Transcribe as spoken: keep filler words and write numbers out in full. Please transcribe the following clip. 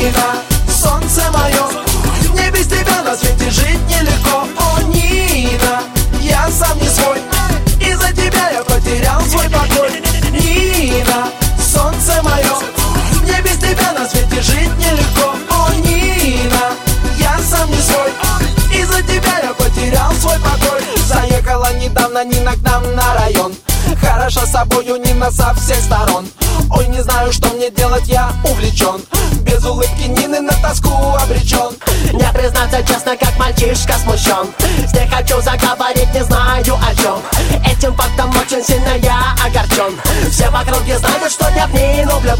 Нина, солнце мое, мне без тебя на свете жить нелегко. О, Нина, я сам не свой, из-за тебя я потерял свой покой. Нина, солнце мое, мне без тебя на свете жить нелегко. О, Нина, я сам не свой, из-за тебя я потерял свой покой. Заехала недавно Нина к нам на район, хороша собою Нина со всех сторон. Ой, не знаю, что мне делать, я увлечен, без улыбки Нины на тоску обречен. Не признаться честно, как мальчишка смущен, с ней хочу заговорить, не знаю о чем. Этим фактом очень сильно я огорчен. Все в округе знают, что я в Нину влюблен.